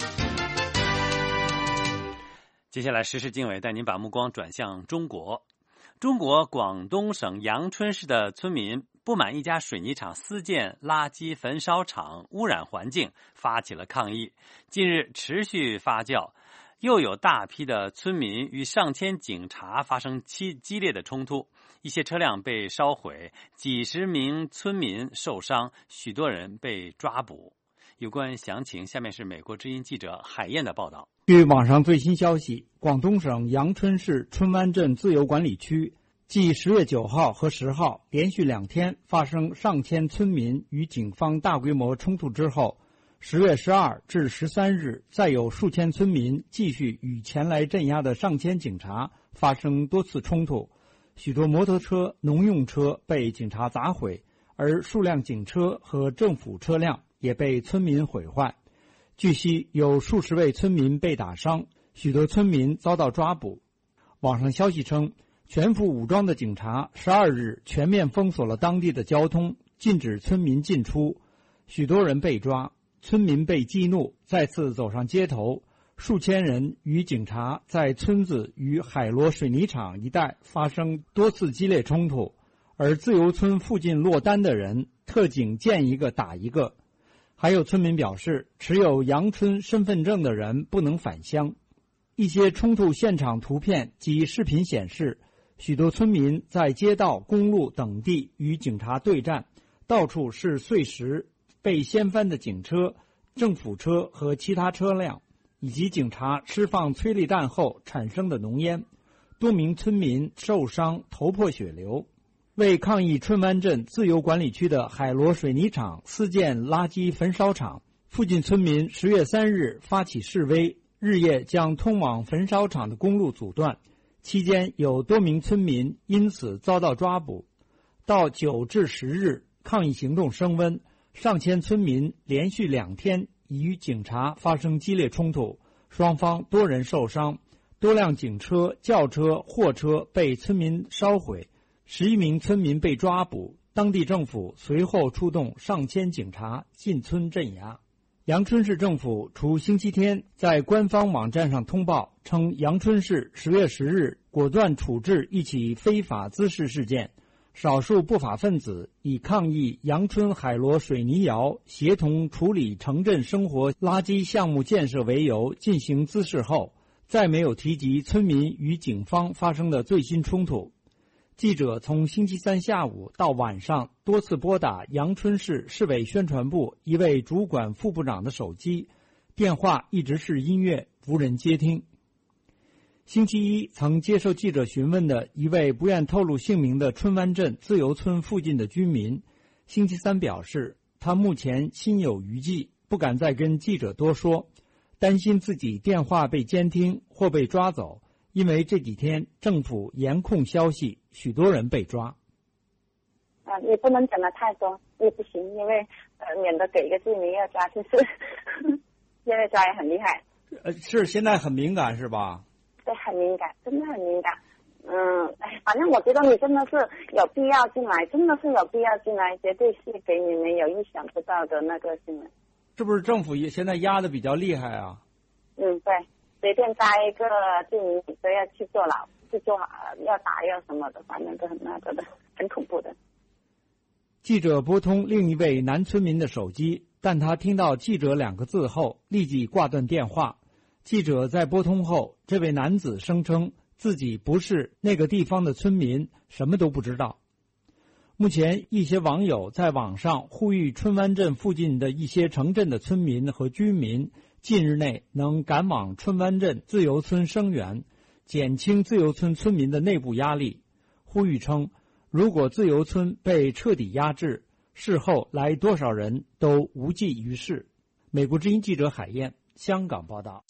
S1: 接下来时事经纬带您把目光转向中国。中国广东省阳春市的村民不满一家水泥厂私建垃圾焚烧厂污染环境，发起了抗议。近日持续发酵，又有大批的村民与上千警察发生激激烈的冲突，一些车辆被烧毁，几十名村民受伤，许多人被抓捕。有关详情，下面是美国之音记者海燕的报道。
S5: 据网上最新消息，广东省阳春市春湾镇自由管理区继十月九号和十号连续两天发生上千村民与警方大规模冲突之后，十月十二至十三日再有数千村民继续与前来镇压的上千警察发生多次冲突，许多摩托车、农用车被警察砸毁，而数辆警车和政府车辆也被村民毁坏。据悉，有数十位村民被打伤，许多村民遭到抓捕。网上消息称，全副武装的警察十二日全面封锁了当地的交通，禁止村民进出，许多人被抓，村民被激怒，再次走上街头，数千人与警察在村子与海螺水泥厂一带发生多次激烈冲突，而自由村附近落单的人，特警见一个打一个。还有村民表示，持有阳春身份证的人不能返乡。一些冲突现场图片及视频显示，许多村民在街道、公路等地与警察对战，到处是碎石、被掀翻的警车、政府车和其他车辆，以及警察释放催泪弹后产生的浓烟。多名村民受伤，头破血流。为抗议春湾镇自由管理区的海螺水泥厂私建垃圾焚烧厂，附近村民十月三日发起示威，日夜将通往焚烧厂的公路阻断，期间有多名村民因此遭到抓捕。到九至十日，抗议行动升温，上千村民连续两天已与警察发生激烈冲突，双方多人受伤，多辆警车、轿车、货车被村民烧毁，十一名村民被抓捕，当地政府随后出动上千警察进村镇压。阳春市政府除星期天在官方网站上通报称，阳春市十月十日果断处置一起非法滋事事件，少数不法分子以抗议阳春海螺水泥窑协同处理城镇生活垃圾项目建设为由进行滋事后，再没有提及村民与警方发生的最新冲突。记者从星期三下午到晚上多次拨打阳春市市委宣传部一位主管副部长的手机，电话一直是音乐，无人接听。星期一曾接受记者询问的一位不愿透露姓名的春湾镇自由村附近的居民，星期三表示，他目前心有余悸，不敢再跟记者多说，担心自己电话被监听或被抓走，因为这几天政府严控消息，许多人被抓。
S9: 啊，也不能讲得太多，也不行，因为呃，免得给一个罪名要抓，就是现在抓也很厉害。
S5: 呃，是现在很敏感是吧？
S9: 对，很敏感，真的很敏感。 嗯，哎，反正我觉得你真的是有必要进来，真的是有必要进来，绝对是给你们有意想不到的那个新闻。
S7: 是不是政府也现在压的比较厉害啊？
S9: 嗯，对，随便摘一个罪名你都要去坐牢，去坐要打要什么的，反正都很那个的，很恐怖的。
S7: 记者拨通另一位男村民的手机，但他听到记者两个字后立即挂断电话。记者在拨通后，这位男子声称自己不是那个地方的村民，什么都不知道。目前一些网友在网上呼吁春湾镇附近的一些城镇的村民和居民近日内能赶往春湾镇自由村声援，减轻自由村村民的内部压力。呼吁称，如果自由村被彻底压制，事后来多少人都无济于事。美国之音记者海燕，香港报道。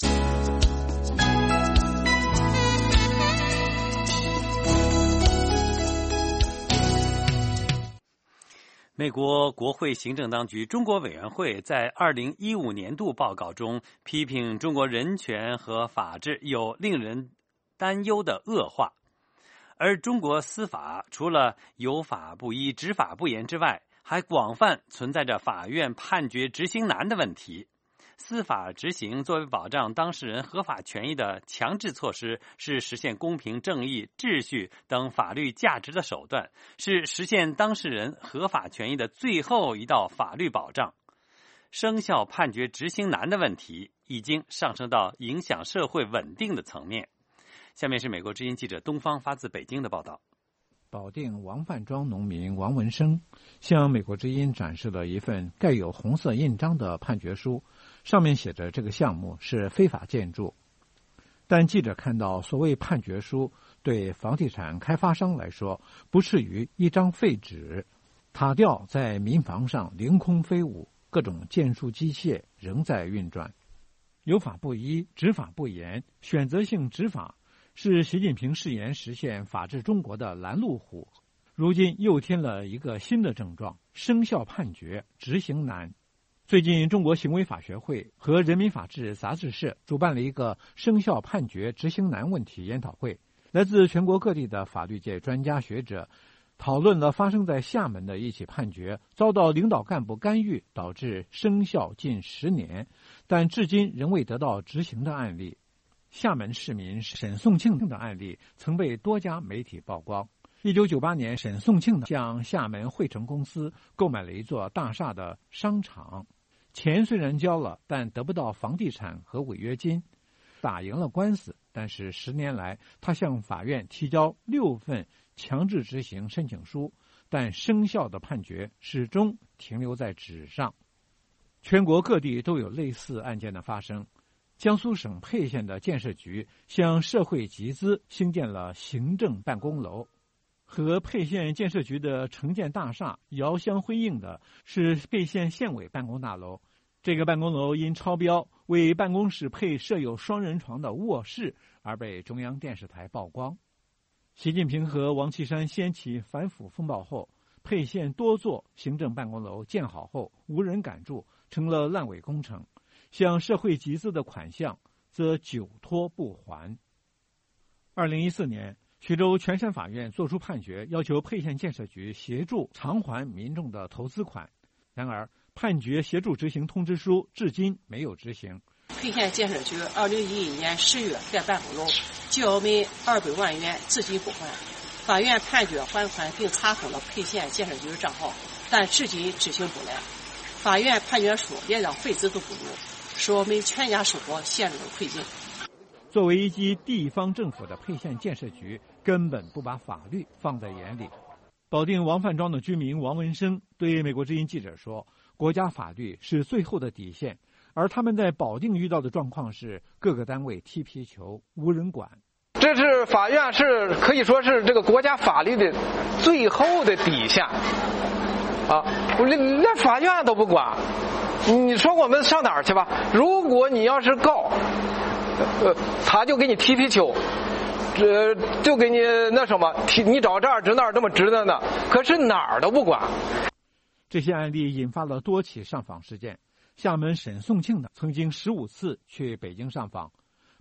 S1: 美国国会行政当局中国委员会在二零一五年度报告中批评中国人权和法治有令人担忧的恶化，而中国司法除了有法不依、执法不严之外，还广泛存在着法院判决执行难的问题。司法执行作为保障当事人合法权益的强制措施，是实现公平正义、秩序等法律价值的手段，是实现当事人合法权益的最后一道法律保障。生效判决执行难的问题已经上升到影响社会稳定的层面。下面是美国之音记者东方发自北京的报道。
S11: 保定王范庄农民王文生向美国之音展示了一份盖有红色印章的判决书，上面写着这个项目是非法建筑。但记者看到所谓判决书对房地产开发商来说不次于一张废纸，塔吊在民房上凌空飞舞，各种建筑机械仍在运转。有法不依、执法不严、选择性执法是习近平誓言实现法治中国的拦路虎，如今又添了一个新的症状：生效判决执行难。最近，中国行为法学会和人民法治杂志社主办了一个生效判决执行难问题研讨会，来自全国各地的法律界专家学者讨论了发生在厦门的一起判决，遭到领导干部干预导致生效近十年，但至今仍未得到执行的案例。厦门市民沈颂庆的案例曾被多家媒体曝光。一九九八年，沈颂庆向厦门汇成公司购买了一座大厦的商场，钱虽然交了，但得不到房地产和违约金，打赢了官司。但是十年来，他向法院提交六份强制执行申请书，但生效的判决始终停留在纸上。全国各地都有类似案件的发生。江苏省沛县的建设局向社会集资兴建了行政办公楼。和沛县建设局的城建大厦遥相辉映的是沛县县委办公大楼。这个办公楼因超标为办公室配设有双人床的卧室而被中央电视台曝光。习近平和王岐山掀起反腐风暴后，沛县多座行政办公楼建好后无人敢住，成了烂尾工程。向社会集资的款项则久拖不还。二零一四年，徐州全山法院作出判决，要求沛县建设局协助偿还民众的投资款。然而，判决协助执行通知书至今没有执行。
S14: 沛县建设局二零一一年十月盖办公楼，交没二百万元，至今不还。法院判决还款并查封了沛县建设局的账号，但至今执行不来。法院判决书连张废纸都不留，使我们全家生活陷入了困境。
S11: 作为一级地方政府的沛县建设局根本不把法律放在眼里。保定王范庄的居民王文生对美国之音记者说，国家法律是最后的底线，而他们在保定遇到的状况是各个单位踢皮球，无人管。
S15: 这是法院是可以说是这个国家法律的最后的底线啊，连连法院都不管，你说我们上哪儿去吧？如果你要是告，呃，他就给你踢皮球，这、呃、就给你那什么踢，你找这儿指那儿这么指的呢，可是哪儿都不管。
S11: 这些案例引发了多起上访事件。厦门沈颂庆的曾经十五次去北京上访，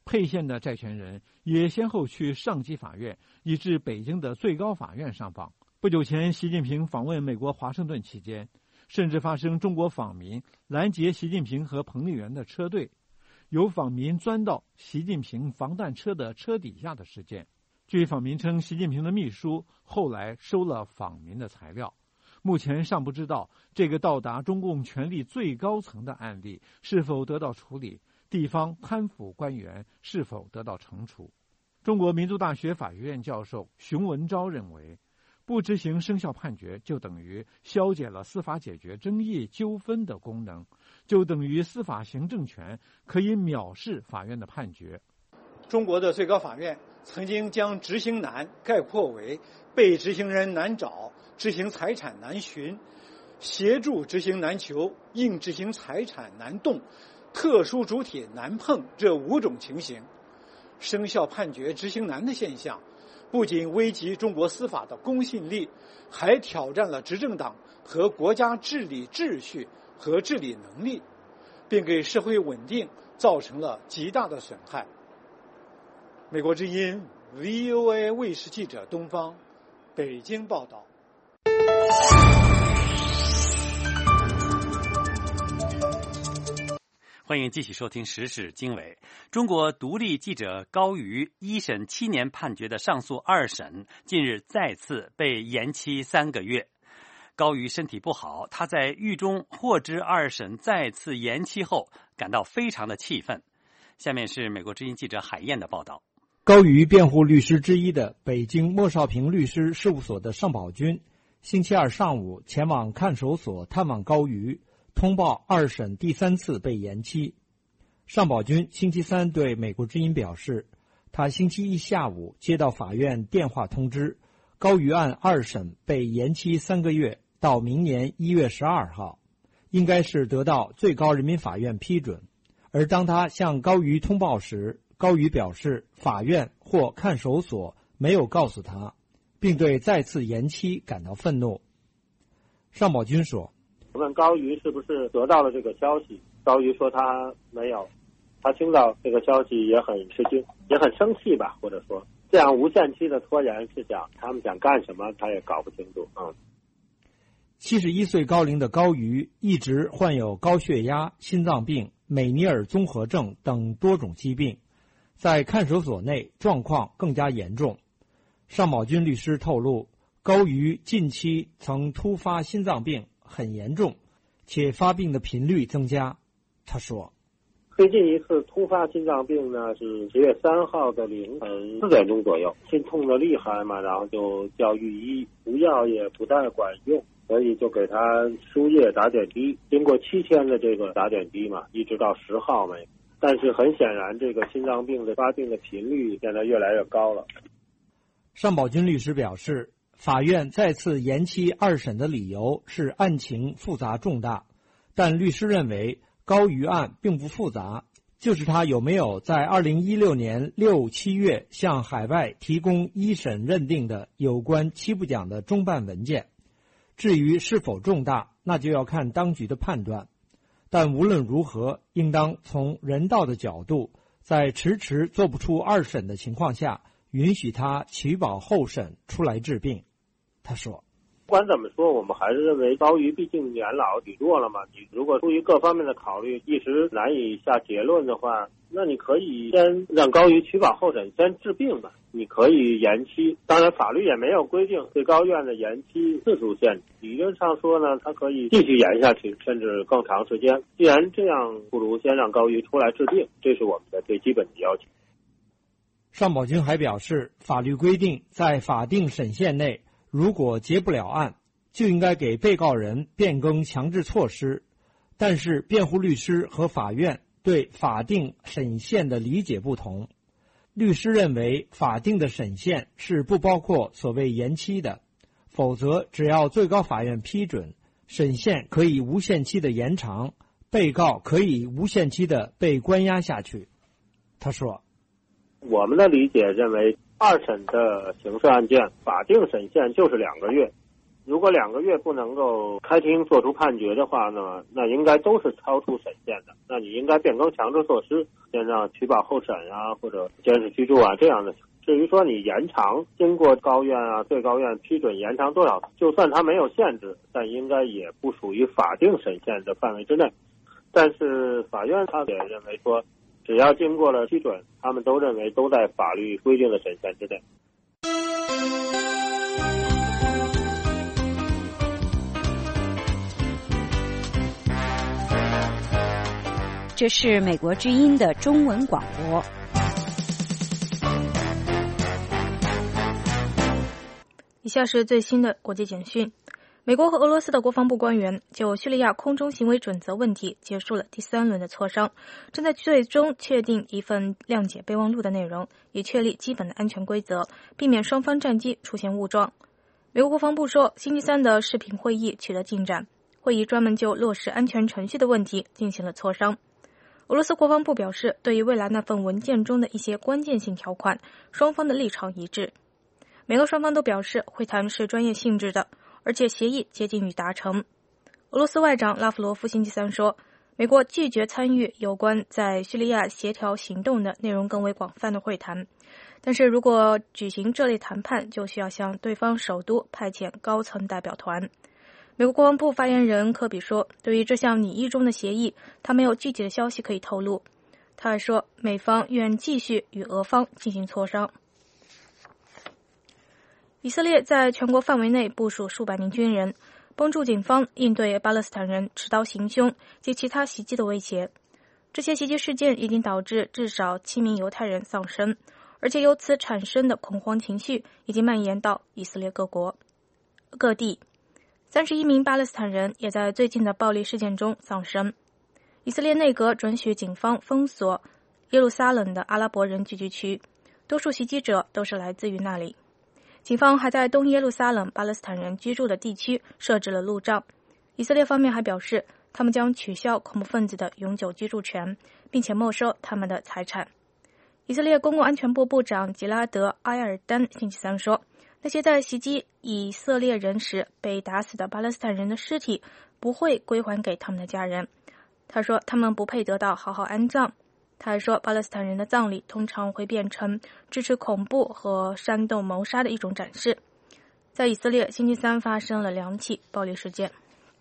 S11: 沛县的债权人也先后去上级法院以至北京的最高法院上访。不久前，习近平访问美国华盛顿期间，甚至发生中国访民拦截习近平和彭丽媛的车队，有访民钻到习近平防弹车的车底下的事件。据访民称，习近平的秘书后来收了访民的材料。目前尚不知道这个到达中共权力最高层的案例是否得到处理，地方贪腐官员是否得到惩处。中国民族大学法学院教授熊文昭认为，不执行生效判决就等于消解了司法解决争议纠纷的功能，就等于司法行政权可以藐视法院的判决。
S5: 中国的最高法院曾经将执行难概括为被执行人难找、执行财产难寻、协助执行难求、应执行财产难动、特殊主体难碰这五种情形。生效判决执行难的现象不仅危及中国司法的公信力，还挑战了执政党和国家治理秩序和治理能力，并给社会稳定造成了极大的损害。美国之音 V O A 卫视记者东方北京报道。
S1: 欢迎继续收听时事经纬。中国独立记者高瑜一审七年判决的上诉二审近日再次被延期三个月。高瑜身体不好，他在狱中获知二审再次延期后感到非常的气愤。下面是美国之音记者海燕的报道。
S7: 高瑜辩护律师之一的北京莫少平律师事务所的尚宝军星期二上午前往看守所探望高瑜，通报二审第三次被延期。尚宝军星期三对美国之音表示，他星期一下午接到法院电话通知，高瑜案二审被延期三个月到明年一月十二号，应该是得到最高人民法院批准。而当他向高瑜通报时，高瑜表示法院或看守所没有告诉他，并对再次延期感到愤怒。尚宝军说，
S16: 我问高瑜是不是得到了这个消息，高瑜说他没有，他听到这个消息也很吃惊，也很生气吧，或者说这样无限期的拖延是想他们想干什么他也搞不清楚。嗯，
S7: 七十一岁高龄的高瑜一直患有高血压、心脏病、美尼尔综合症等多种疾病，在看守所内状况更加严重。尚宝军律师透露，高瑜近期曾突发心脏病，很严重，且发病的频率增加。他说，
S16: 最近一次突发心脏病呢是十月三号的凌晨四点钟左右，心痛的厉害嘛，然后就叫御医，服药也不太管用，所以就给他输液打点滴。经过七天的这个打点滴嘛，一直到十号没。但是很显然，这个心脏病的发病的频率现在越来越高了。
S7: 尚宝军律师表示，法院再次延期二审的理由是案情复杂重大，但律师认为高瑜案并不复杂，就是他有没有在二零一六年六七月向海外提供一审认定的有关七部奖的中办文件。至于是否重大，那就要看当局的判断。但无论如何，应当从人道的角度，在迟迟做不出二审的情况下，允许他取保候审出来治病。他说，
S16: 不管怎么说，我们还是认为高瑜毕竟年老体弱了嘛，你如果出于各方面的考虑一时难以下结论的话，那你可以先让高瑜取保候审，先治病嘛，你可以延期。当然法律也没有规定最高院的延期次数限制，理论上说呢，它可以继续延下去，甚至更长时间。既然这样，不如先让高瑜出来治病，这是我们的最基本的要求。
S7: 尚宝军还表示，法律规定在法定审限内，如果结不了案，就应该给被告人变更强制措施。但是辩护律师和法院对法定审限的理解不同。律师认为法定的审限是不包括所谓延期的，否则只要最高法院批准，审限可以无限期的延长，被告可以无限期的被关押下去。他说，
S16: 我们的理解认为，二审的刑事案件法定审限就是两个月， 如果两个月不能够开庭作出判决的话呢，那应该都是超出审限的。那你应该变更强制措施，先让取保候审啊，或者监视居住啊这样的。至于说你延长，经过高院啊、最高院批准延长多少，就算它没有限制，但应该也不属于法定审限的范围之内。但是法院他也认为说，只要经过了批准，他们都认为都在法律规定的审限之内。
S22: 这是美国之音的中文广播。
S17: 以下是最新的国际简讯。美国和俄罗斯的国防部官员就叙利亚空中行为准则问题结束了第三轮的磋商，正在最终确定一份谅解备忘录的内容，以确立基本的安全规则，避免双方战机出现误撞。美国国防部说，星期三的视频会议取得进展，会议专门就落实安全程序的问题进行了磋商。俄罗斯国防部表示，对于未来那份文件中的一些关键性条款，双方的立场一致。美俄双方都表示，会谈是专业性质的，而且协议接近于达成。俄罗斯外长拉夫罗夫星期三说，美国拒绝参与有关在叙利亚协调行动的内容更为广泛的会谈，但是如果举行这类谈判，就需要向对方首都派遣高层代表团。美国国防部发言人科比说，对于这项拟议中的协议，他没有具体的消息可以透露。他还说，美方愿继续与俄方进行磋商。以色列在全国范围内部署数百名军人，帮助警方应对巴勒斯坦人持刀行凶及其他袭击的威胁。这些袭击事件已经导致至少七名犹太人丧生，而且由此产生的恐慌情绪已经蔓延到以色列各国各地。三十一名巴勒斯坦人也在最近的暴力事件中丧生。以色列内阁准许警方封锁耶路撒冷的阿拉伯人聚居区，多数袭击者都是来自于那里。警方还在东耶路撒冷巴勒斯坦人居住的地区设置了路障。以色列方面还表示，他们将取消恐怖分子的永久居住权，并且没收他们的财产。以色列公共安全部部长吉拉德·埃尔丹星期三说，那些在袭击以色列人时被打死的巴勒斯坦人的尸体不会归还给他们的家人。他说，他们不配得到好好安葬。他还说，巴勒斯坦人的葬礼通常会变成支持恐怖和煽动谋杀的一种展示。在以色列，星期三发生了两起暴力事件。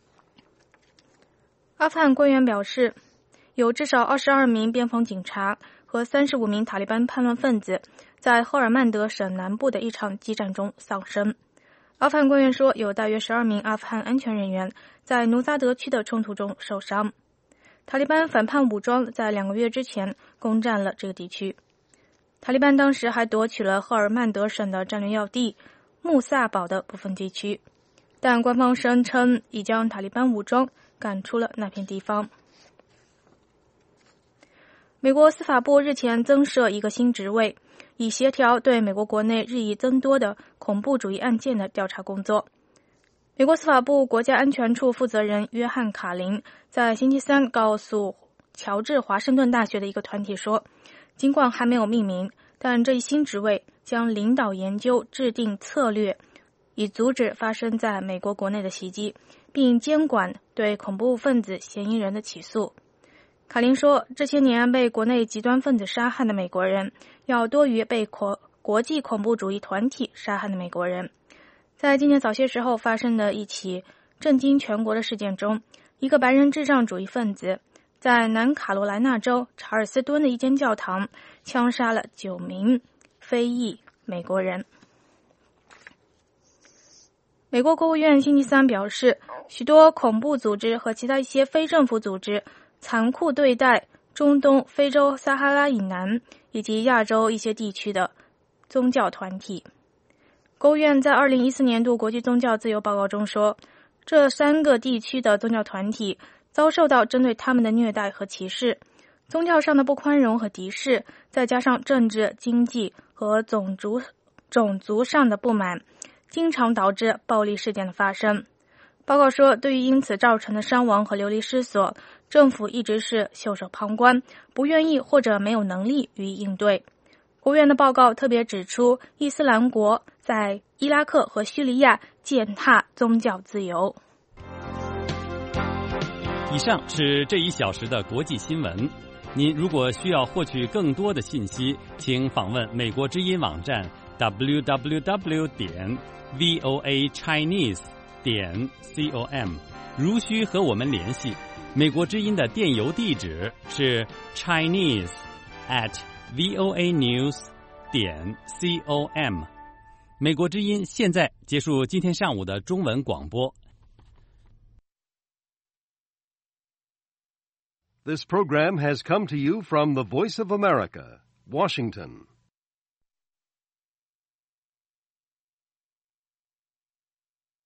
S17: 阿富汗官员表示，有至少二十二名边防警察和三十五名塔利班叛乱分子在赫尔曼德省南部的一场激战中丧生。阿富汗官员说，有大约十二名阿富汗安全人员在努扎德区的冲突中受伤。塔利班反叛武装在两个月之前攻占了这个地区。塔利班当时还夺取了赫尔曼德省的战略要地穆萨堡的部分地区，但官方声称已将塔利班武装赶出了那片地方。美国司法部日前增设一个新职位，以协调对美国国内日益增多的恐怖主义案件的调查工作。美国司法部国家安全处负责人约翰·卡林在星期三告诉乔治华盛顿大学的一个团体说，尽管还没有命名，但这一新职位将领导研究制定策略，以阻止发生在美国国内的袭击，并监管对恐怖分子嫌疑人的起诉。卡林说，这些年被国内极端分子杀害的美国人要多于被国国际恐怖主义团体杀害的美国人。在今年早些时候发生的一起震惊全国的事件中，一个白人智障主义分子在南卡罗来纳州查尔斯敦的一间教堂枪杀了九名非裔美国人。美国国务院星期三表示，许多恐怖组织和其他一些非政府组织残酷对待中东、非洲撒哈拉以南以及亚洲一些地区的宗教团体。国务院在二零一四年度国际宗教自由报告中说，这三个地区的宗教团体遭受到针对他们的虐待和歧视，宗教上的不宽容和敌视，再加上政治、经济和种族种族上的不满，经常导致暴力事件的发生。报告说，对于因此造成的伤亡和流离失所，政府一直是袖手旁观，不愿意或者没有能力予以应对。国务院的报告特别指出，伊斯兰国在伊拉克和叙利亚践踏宗教自由。
S1: 以上是这一小时的国际新闻。您如果需要获取更多的信息，请访问美国之音网站 double-u double-u double-u 点 voa chinese 点 com。如需和我们联系，美国之音的电邮地址是 chinese at voa news 点 com。美国之音现在结束今天上午的中文广播。
S12: This program has come to you from the Voice of America, Washington.